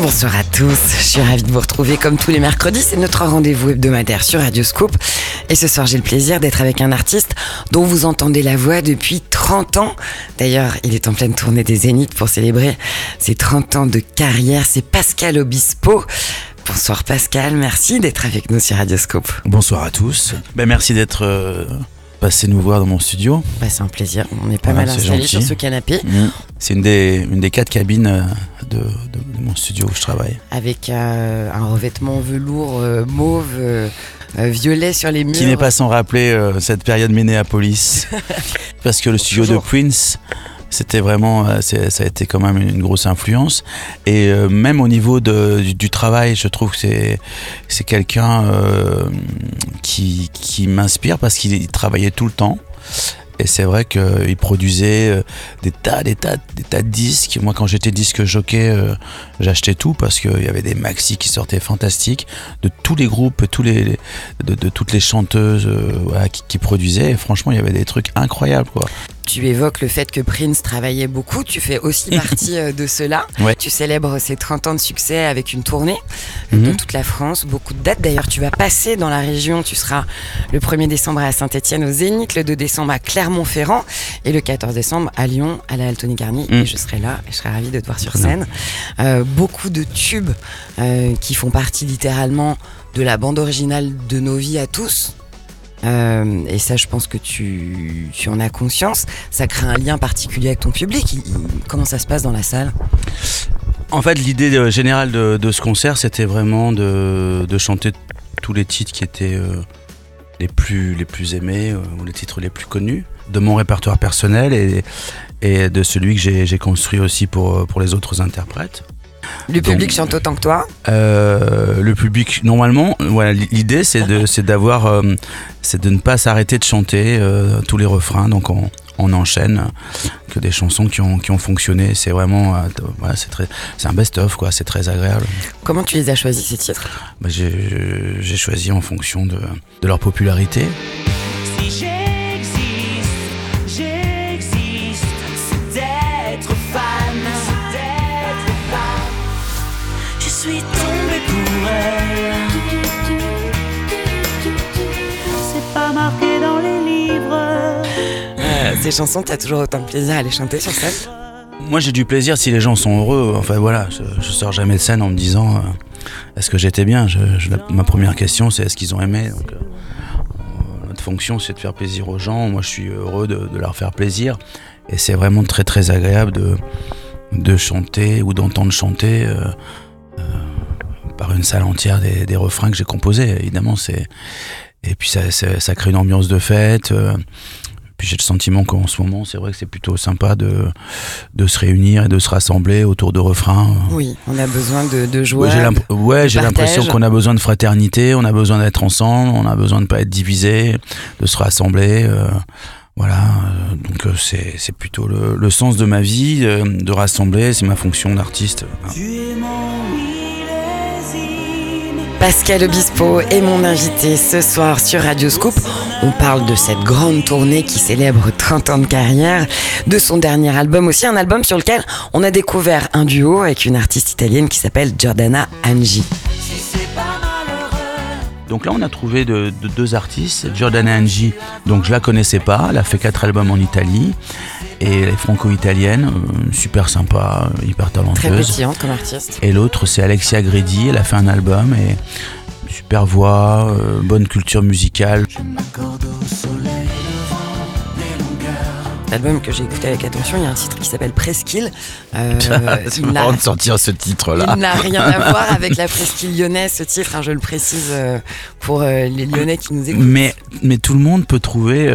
bonsoir à tous. Je suis ravie de vous retrouver comme tous les mercredis. C'est notre rendez-vous hebdomadaire sur Radio Scoop. Et ce soir, j'ai le plaisir d'être avec un artiste dont vous entendez la voix depuis 30 ans. D'ailleurs, il est en pleine tournée des Zéniths pour célébrer ses 30 ans de carrière. C'est Pascal Obispo. Bonsoir Pascal, merci d'être avec nous sur Radio Scoop. Bonsoir à tous. Merci d'être passé nous voir dans mon studio. C'est un plaisir, on est pas mal installés sur ce canapé. C'est une des 4 cabines de mon studio où je travaille. Avec un revêtement velours mauve, violet sur les murs. Qui n'est pas sans rappeler cette période Minneapolis. Parce que le studio de Prince, c'était vraiment, ça a été quand même une grosse influence. Et même au niveau du travail, je trouve que c'est quelqu'un qui m'inspire parce qu'il travaillait tout le temps. Et c'est vrai qu'il produisait des tas de disques. Moi, quand j'étais disque jockey, j'achetais tout parce qu'il y avait des maxis qui sortaient fantastiques de tous les groupes, de toutes les chanteuses qui produisaient. Et franchement, il y avait des trucs incroyables, quoi. Tu évoques le fait que Prince travaillait beaucoup, tu fais aussi partie de cela. Ouais. Tu célèbres ses 30 ans de succès avec une tournée dans toute la France, beaucoup de dates. D'ailleurs, tu vas passer dans la région, tu seras le 1er décembre à Saint-Etienne au Zénith, le 2 décembre à Clermont-Ferrand et le 14 décembre à Lyon à la Altony Garnier. Et je serai là et je serai ravie de te voir sur scène. Beaucoup de tubes qui font partie littéralement de la bande originale de nos vies à tous. Et ça, je pense que tu en as conscience. Ça crée un lien particulier avec ton public. Comment ça se passe dans la salle ? En fait, l'idée générale de ce concert, c'était vraiment de chanter tous les titres qui étaient les plus aimés ou les titres les plus connus de mon répertoire personnel et de celui que j'ai construit aussi pour les autres interprètes. Le public chante autant que toi ? Le public, normalement, voilà, l'idée c'est de ne pas s'arrêter de chanter tous les refrains, donc on enchaîne que des chansons qui ont fonctionné. C'est vraiment, c'est un best-of, quoi. C'est très agréable. Comment tu les as choisis, ces titres ? J'ai choisi en fonction de leur popularité. Je suis tombée pour elle. C'est pas marqué dans les livres. Ces chansons, t'as toujours autant de plaisir à les chanter sur scène ? Moi, j'ai du plaisir si les gens sont heureux. Enfin voilà, je sors jamais de scène en me disant est-ce que j'étais bien. Ma première question, c'est est-ce qu'ils ont aimé. Donc, notre fonction, c'est de faire plaisir aux gens. Moi, je suis heureux de leur faire plaisir. Et c'est vraiment très très agréable de chanter ou d'entendre chanter par une salle entière des refrains que j'ai composés. Évidemment, et puis ça crée une ambiance de fête. Puis j'ai le sentiment qu'en ce moment, c'est vrai que c'est plutôt sympa de se réunir et de se rassembler autour de refrains. Oui, on a besoin de jouer. J'ai l'impression qu'on a besoin de fraternité, on a besoin d'être ensemble, on a besoin de ne pas être divisé, de se rassembler. Voilà, donc c'est plutôt le sens de ma vie, de rassembler, c'est ma fonction d'artiste. Pascal Obispo est mon invité ce soir sur Radio Scoop. On parle de cette grande tournée qui célèbre 30 ans de carrière, de son dernier album aussi, un album sur lequel on a découvert un duo avec une artiste italienne qui s'appelle Giordana Angi. Donc là, on a trouvé deux artistes. Giordana Angi, donc je la connaissais pas, elle a fait 4 albums en Italie et elle est franco-italienne, super sympa, hyper talentueuse. Très pétillante comme artiste. Et l'autre, c'est Alexia Gredi, elle a fait un album et super voix, bonne culture musicale. L'album que j'ai écouté avec attention, il y a un titre qui s'appelle Presqu'île. C'est marrant de sortir ce titre-là. Il n'a rien à voir avec la presqu'île lyonnaise, ce titre, je le précise pour les Lyonnais qui nous écoutent. Mais tout le monde peut trouver,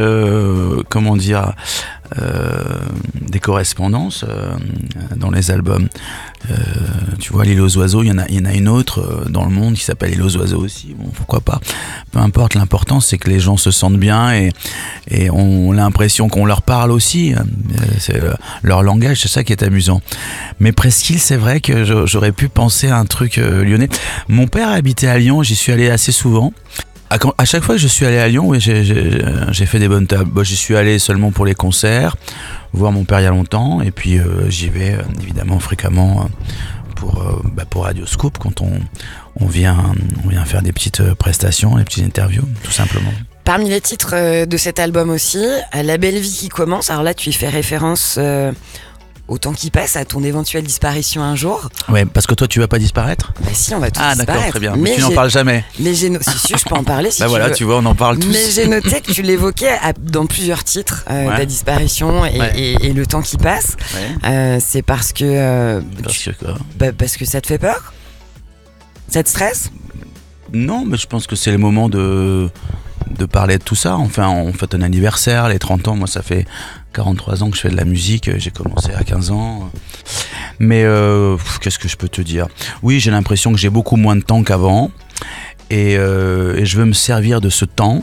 des correspondances dans les albums. Tu vois, l'île aux oiseaux, il y en a une autre dans le monde qui s'appelle l'île aux oiseaux aussi. Bon, pourquoi pas. Peu importe, l'important c'est que les gens se sentent bien et ont l'impression qu'on leur parle aussi. C'est leur langage, c'est ça qui est amusant. Mais Presqu'île, c'est vrai que j'aurais pu penser à un truc lyonnais. Mon père habitait à Lyon, j'y suis allé assez souvent. À chaque fois que je suis allé à Lyon, oui, j'ai fait des bonnes tables. J'y suis allé seulement pour les concerts, voir mon père il y a longtemps, et puis j'y vais évidemment fréquemment pour Radio Scoop quand on vient faire des petites prestations, des petites interviews, tout simplement. Parmi les titres de cet album aussi, La belle vie qui commence. Alors là, tu y fais référence au temps qui passe, à ton éventuelle disparition un jour. Ouais, parce que toi, tu vas pas disparaître ? Bah si, on va tous disparaître. Ah d'accord, très bien. Mais tu n'en parles jamais. Mais si, je peux en parler si bah tu voilà, veux. tu vois, on en parle tous. Mais j'ai noté que tu l'évoquais dans plusieurs titres, ta disparition et le temps qui passe. Ouais. C'est parce que... parce que ça te fait peur ? Ça te stresse ? Non, mais je pense que c'est le moment de parler de tout ça. Enfin, on fête un anniversaire, les 30 ans. Moi, ça fait 43 ans que je fais de la musique. J'ai commencé à 15 ans. Mais qu'est-ce que je peux te dire ? Oui, j'ai l'impression que j'ai beaucoup moins de temps qu'avant. Et je veux me servir de ce temps.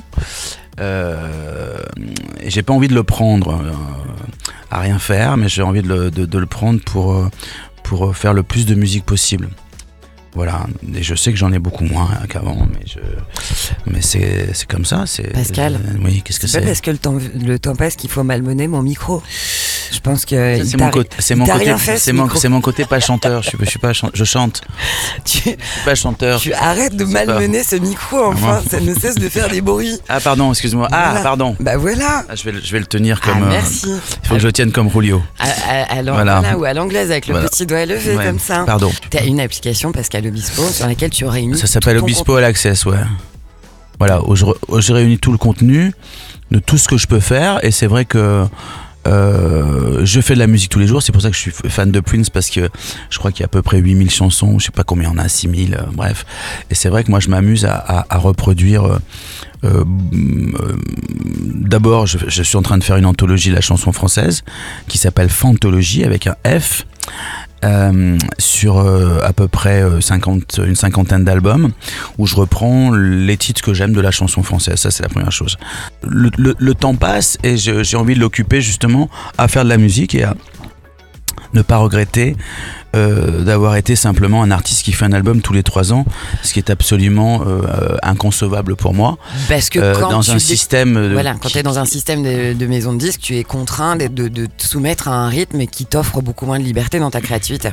Et j'ai pas envie de le prendre à rien faire, mais j'ai envie de le prendre pour faire le plus de musique possible. Voilà, et je sais que j'en ai beaucoup moins qu'avant, mais c'est comme ça. Pascal, oui, qu'est-ce que c'est ? Parce que le temps passe qu'il faut malmener mon micro. Je pense que c'est mon côté pas chanteur. Je chante. Je suis pas chanteur. Tu arrêtes de malmener ce micro, enfin, ça ne cesse de faire des bruits. Ah pardon, excuse-moi. Voilà. Ah pardon. Bah voilà. Je vais le tenir comme. Merci. Il faut que je le tienne comme Julio. Voilà, ou à l'anglaise avec le petit doigt levé comme ça. Pardon. T'as une application, Pascal Obispo, sur laquelle tu réunis. Ça s'appelle Obispo All Access, ouais. Voilà, où je réunis tout le contenu de tout ce que je peux faire, et c'est vrai que je fais de la musique tous les jours. C'est pour ça que je suis fan de Prince, parce que je crois qu'il y a à peu près 8000 chansons, je sais pas combien on a, 6000, bref. Et c'est vrai que moi je m'amuse à reproduire. D'abord, je suis en train de faire une anthologie de la chanson française qui s'appelle Fantologie avec un F. Sur à peu près une cinquantaine d'albums où je reprends les titres que j'aime de la chanson française. Ça, c'est la première chose. Le temps passe et j'ai envie de l'occuper justement à faire de la musique et à ne pas regretter d'avoir été simplement un artiste qui fait un album tous les 3 ans, ce qui est absolument inconcevable pour moi. Parce que quand dans un système quand tu es dans un système de maison de disques, tu es contraint de te soumettre à un rythme qui t'offre beaucoup moins de liberté dans ta créativité.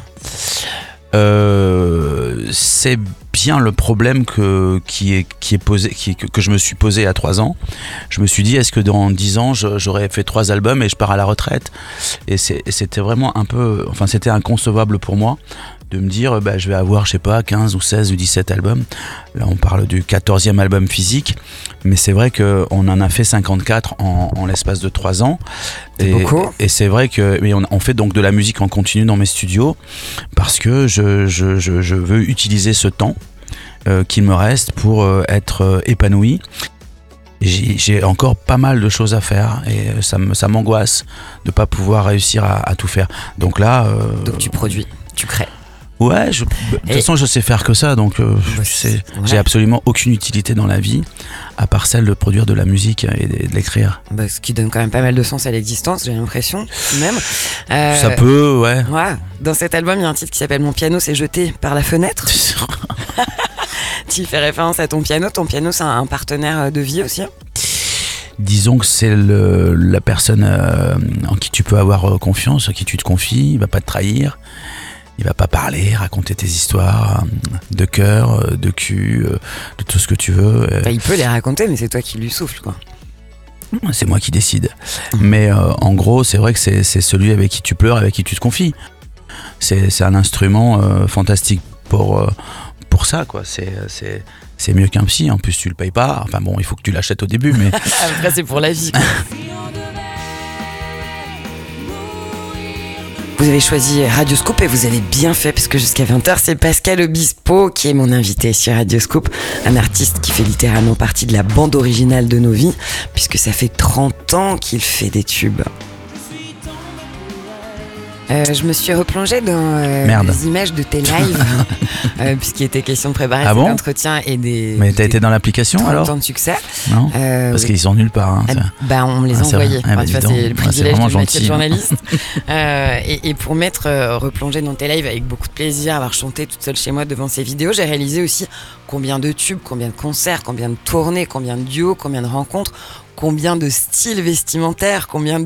C'est bien le problème que je me suis posé à 3 ans. Je me suis dit, est-ce que dans 10 ans j'aurais fait 3 albums et je pars à la retraite ? Et c'était vraiment c'était inconcevable pour moi de me dire je vais avoir, je sais pas, 15 ou 16 ou 17 albums. Là on parle du 14e album physique, mais c'est vrai qu'on en a fait 54 en l'espace de 3 ans. Et c'est vrai que on fait donc de la musique en continu dans mes studios, parce que je veux utiliser ce temps qu'il me reste pour être épanoui. J'ai encore pas mal de choses à faire et ça m'angoisse de pas pouvoir réussir à tout faire. Donc là... Donc tu produis, tu crées. Ouais, de toute façon je sais faire que ça, donc j'ai absolument aucune utilité dans la vie à part celle de produire de la musique et de l'écrire. Ce qui donne quand même pas mal de sens à l'existence, j'ai l'impression, même. Ça peut, ouais. Dans cet album, il y a un titre qui s'appelle Mon piano s'est jeté par la fenêtre. Tu fais référence à ton piano. Ton piano, c'est un partenaire de vie aussi ? Disons que c'est la personne en qui tu peux avoir confiance, à qui tu te confies, il va pas te trahir. Il va pas parler, raconter tes histoires de cœur, de cul, de tout ce que tu veux. Il peut les raconter, mais c'est toi qui lui souffles, quoi. C'est moi qui décide. Mais en gros, c'est vrai que c'est celui avec qui tu pleures, avec qui tu te confies. C'est un instrument fantastique pour ça, quoi. C'est mieux qu'un psy. En plus, tu le payes pas. Enfin bon, il faut que tu l'achètes au début, mais après, c'est pour la vie, quoi. Vous avez choisi Radio Scoop et vous avez bien fait, parce que jusqu'à 20h, c'est Pascal Obispo qui est mon invité sur Radio Scoop, un artiste qui fait littéralement partie de la bande originale de nos vies, puisque ça fait 30 ans qu'il fait des tubes. Je me suis replongée dans les images de tes lives, puisqu'il était question de préparer cet entretien et des. Mais t'as été dans l'application alors ? 30 ans de succès. Non, parce qu'ils sont nulle part. Hein, on me les a envoyés. Tu vois, c'est le privilège de métier de journaliste. Et pour m'être replongée dans tes lives avec beaucoup de plaisir, avoir chanté toute seule chez moi devant ces vidéos, j'ai réalisé aussi combien de tubes, combien de concerts, combien de tournées, combien de duos, combien de rencontres, combien de styles vestimentaires, combien de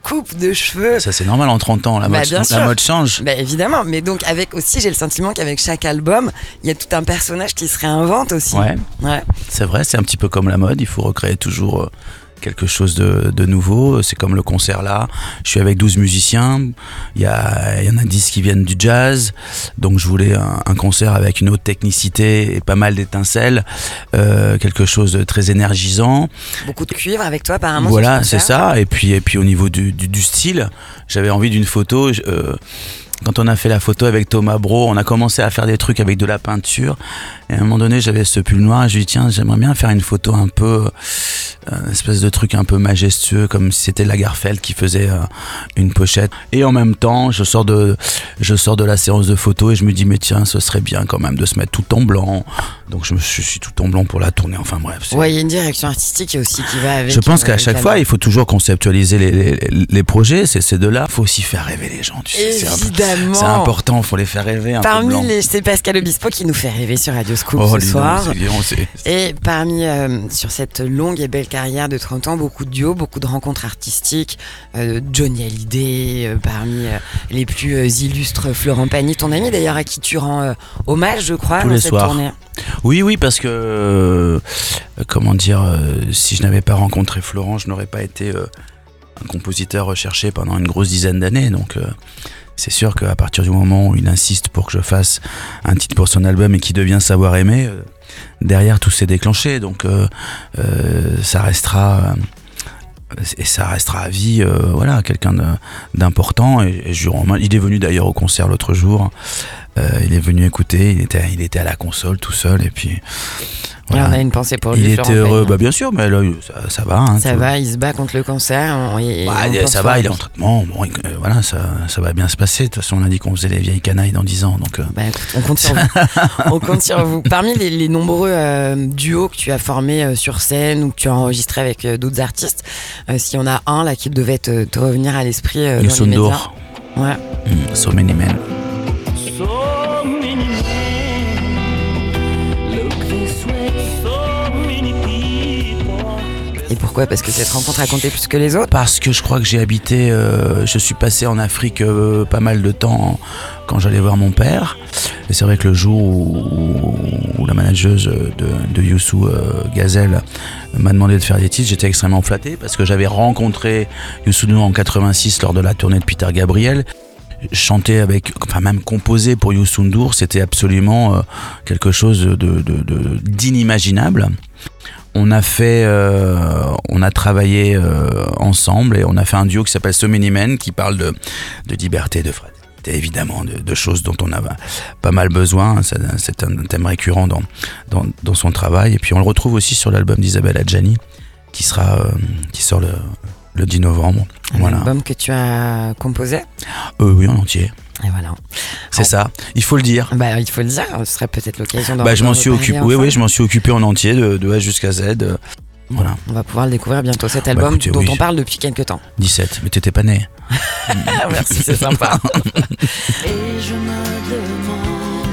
coupe de cheveux. Ça c'est normal en 30 ans, la mode change. Bah, évidemment, mais donc avec aussi, j'ai le sentiment qu'avec chaque album, il y a tout un personnage qui se réinvente aussi. Ouais. Ouais. C'est vrai, c'est un petit peu comme la mode, il faut recréer toujours quelque chose de nouveau. C'est comme le concert là, je suis avec 12 musiciens, il y en a 10 qui viennent du jazz, donc je voulais un concert avec une haute technicité et pas mal d'étincelles, quelque chose de très énergisant. Beaucoup de cuivre avec toi apparemment. Voilà, c'est ça, et puis au niveau du style, j'avais envie d'une photo. Quand on a fait la photo avec Thomas Bro, on a commencé à faire des trucs avec de la peinture. Et à un moment donné, j'avais ce pull noir et je lui ai dit, tiens, j'aimerais bien faire une photo un peu, une espèce de truc un peu majestueux, comme si c'était Lagerfeld qui faisait une pochette. Et en même temps, je sors de la séance de photo et je me dis, mais tiens, ce serait bien quand même de se mettre tout en blanc. Donc je suis tout en blanc pour la tournée. Enfin bref. Ouais, il y a une direction artistique aussi qui va avec. Je pense qu'à chaque fois, il faut toujours conceptualiser les projets. C'est de là. Il faut aussi faire rêver les gens. Tu sais, évidemment. C'est important. Il faut les faire rêver un peu blanc. C'est Pascal Obispo qui nous fait rêver sur Radio Scoop ce dis soir. donc, Et parmi sur cette longue et belle carrière de 30 ans, beaucoup de duos, beaucoup de rencontres artistiques. Johnny Hallyday, parmi les plus illustres, Florent Pagny, ton ami d'ailleurs, à qui tu rends hommage, je crois, tous dans les cette soirs. tournée. Oui, parce que si je n'avais pas rencontré Florent, je n'aurais pas été un compositeur recherché pendant une grosse dizaine d'années. Donc c'est sûr qu'à partir du moment où il insiste pour que je fasse un titre pour son album et qui devient Savoir aimer, derrière tout s'est déclenché. Donc ça restera à vie, voilà, quelqu'un d'important. Et il est venu d'ailleurs au concert l'autre jour. Il est venu écouter, il était à la console tout seul et puis voilà. Et on a une pensée pour lui. Il était heureux, bien sûr, mais là ça va. Hein, ça va, il se bat contre le cancer. Ça va, il est en traitement. Bon, voilà, ça va bien se passer. De toute façon, on a dit qu'on faisait les vieilles canailles dans 10 ans. Donc, écoute, on compte sur vous. On compte sur vous. Parmi les nombreux duos que tu as formés sur scène ou que tu as enregistrés avec d'autres artistes, s'il y en a un là qui devait te revenir à l'esprit dans les médias. Ouais. So Many Men. Et pourquoi ? Parce que cette rencontre a compté plus que les autres ? Parce que je crois que j'ai habité, je suis passé en Afrique pas mal de temps quand j'allais voir mon père. Et c'est vrai que le jour où la manageuse de Youssou Gazelle m'a demandé de faire des titres, j'étais extrêmement flatté parce que j'avais rencontré Youssou N'Dour en 86 lors de la tournée de Peter Gabriel. Chanter même composer pour Youssou N'Dour, c'était absolument quelque chose d'inimaginable. On a travaillé ensemble et on a fait un duo qui s'appelle So Many Men qui parle de liberté, de fraternité, évidemment, de choses dont on a pas mal besoin. C'est un thème récurrent dans son travail. Et puis on le retrouve aussi sur l'album d'Isabelle Adjani qui sort le 10 novembre. Un album que tu as composé ? Oui, en entier. Et voilà. C'est ça, il faut le dire. Il faut le dire, ce serait peut-être l'occasion d'en je m'en suis occupé. Oui, je m'en suis occupé en entier, de A jusqu'à Z. Voilà. On va pouvoir le découvrir bientôt, cet album dont on parle depuis quelques temps. 17, mais t'étais pas né. Merci, c'est sympa. Et je me demande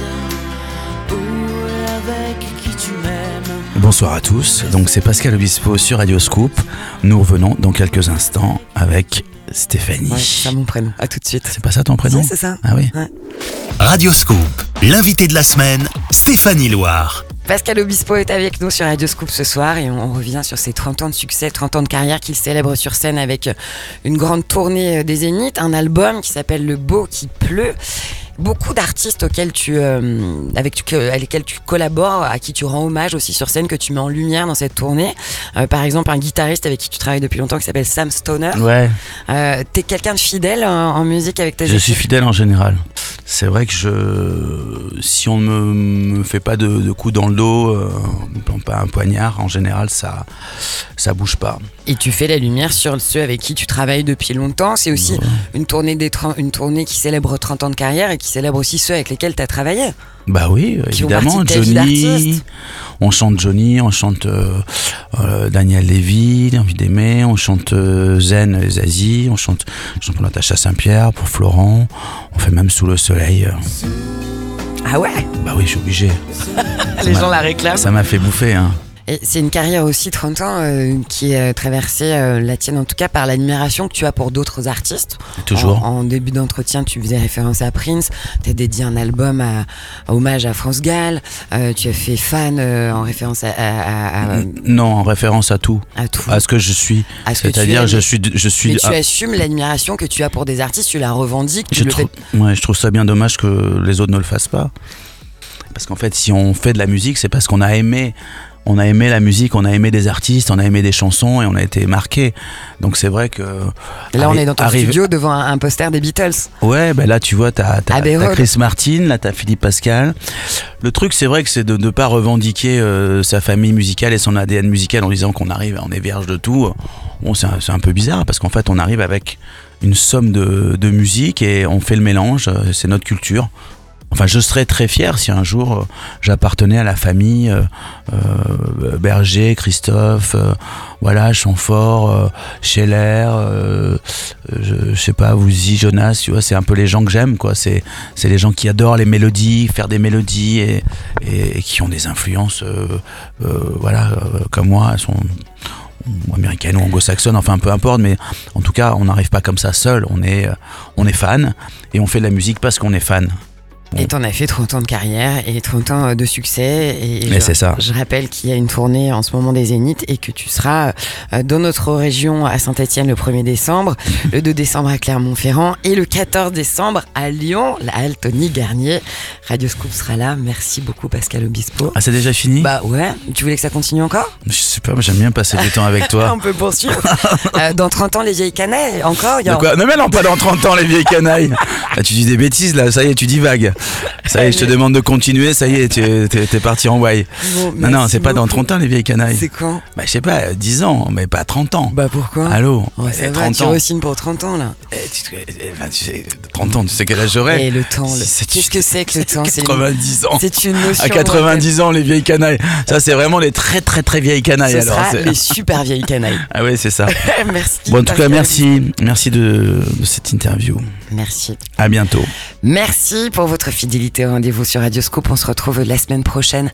où et avec qui tu m'aimes. Bonsoir à tous, donc c'est Pascal Obispo sur Radio Scoop. Nous revenons dans quelques instants avec Stéphanie. Ouais, c'est ça mon prénom, à tout de suite. C'est pas ça ton prénom ? Si, c'est ça. Ah oui. Ouais. Radio Scoop, l'invité de la semaine, Stéphanie Loire. Pascal Obispo est avec nous sur Radio Scoop ce soir et on revient sur ses 30 ans de succès, 30 ans de carrière qu'il célèbre sur scène avec une grande tournée des Zéniths, un album qui s'appelle Le Beau qui pleut. Beaucoup d'artistes avec lesquels tu collabores, à qui tu rends hommage aussi sur scène, que tu mets en lumière dans cette tournée. Par exemple, un guitariste avec qui tu travailles depuis longtemps qui s'appelle Sam Stoner. Ouais. T'es quelqu'un de fidèle en musique avec tes équipes ? Je suis fidèle en général. C'est vrai que si on ne me fait pas de coups dans le dos, pas un poignard, en général, ça bouge pas. Et tu fais la lumière sur ceux avec qui tu travailles depuis longtemps. C'est aussi une tournée qui célèbre 30 ans de carrière et qui célèbre aussi ceux avec lesquels tu as travaillé. Bah oui, évidemment, Johnny, on chante Johnny, on chante Daniel Lévy, Envie d'aimer, on chante Zen et Zazie, on chante pour Natacha Saint-Pierre, pour Florent, on fait même Sous le soleil. Ah ouais ? Bah oui, je suis obligé. Les gens la réclament. Ça m'a fait bouffer, hein. Et c'est une carrière aussi, 30 ans, qui est traversée, la tienne en tout cas, par l'admiration que tu as pour d'autres artistes. Toujours. En début d'entretien, tu faisais référence à Prince, tu as dédié un album à hommage à France Gall, tu as fait fan en référence Non, en référence à tout. à tout. À ce que je suis. C'est-à-dire, je suis. Mais tu assumes l'admiration que tu as pour des artistes, tu la revendiques, tu je trouve ça bien dommage que les autres ne le fassent pas. Parce qu'en fait, si on fait de la musique, c'est parce qu'on a aimé. On a aimé la musique, on a aimé des artistes, on a aimé des chansons et on a été marqué. Donc c'est vrai que... Là, on est dans ton studio devant un poster des Beatles. Ouais, ben là, tu vois, t'as Chris Martin, là, t'as Philippe Pascal. Le truc, c'est vrai que c'est de ne pas revendiquer sa famille musicale et son ADN musical en disant qu'on arrive, on est vierge de tout. Bon, c'est un peu bizarre parce qu'en fait, on arrive avec une somme de musique et on fait le mélange, c'est notre culture. Enfin, je serais très fier si un jour j'appartenais à la famille Berger, Christophe, voilà, Chamfort, Scheller, je sais pas, Woozy, Jonas, tu vois, c'est un peu les gens que j'aime, quoi. C'est les gens qui adorent les mélodies, faire des mélodies et qui ont des influences, voilà, comme moi, elles sont américaine ou anglo-saxonne, enfin peu importe, mais en tout cas, on n'arrive pas comme ça seul. On est fan et on fait de la musique parce qu'on est fan. Et t'en as fait 30 ans de carrière et 30 ans de succès. Et c'est ça. Je rappelle qu'il y a une tournée en ce moment des Zéniths et que tu seras dans notre région à Saint-Etienne le 1er décembre, le 2 décembre à Clermont-Ferrand et le 14 décembre à Lyon, la halle Tony Garnier. Radio Scoop sera là. Merci beaucoup Pascal Obispo. Ah, c'est déjà fini ? Bah ouais. Tu voulais que ça continue encore ? Je sais pas, j'aime bien passer du temps avec toi. On peut poursuivre. Dans 30 ans, les vieilles canailles, encore quoi ? Non mais non, pas dans 30 ans les vieilles canailles. Là, tu dis des bêtises là, ça y est, tu divagues. Ça y est, je te demande de continuer, ça y est, t'es parti en why. Bon, non, c'est pas dans 30 ans les vieilles canailles. C'est quand ? Bah je sais pas, 10 ans, mais pas 30 ans. Bah pourquoi ? Allô ? Ça va, tu re-signes pour 30 ans là. Tu sais, 30 ans, tu sais quel âge j'aurai ? Et le temps, qu'est-ce que c'est que le temps ? 90 ans. C'est une notion. À 90 ans les vieilles canailles. Ça c'est vraiment les très très très vieilles canailles. Ce sera les super vieilles canailles. Ah ouais, c'est ça. Merci. Bon, en tout cas, merci de cette interview. Merci. À bientôt. Merci pour votre fidélité au rendez-vous sur Radio Scoop. On se retrouve la semaine prochaine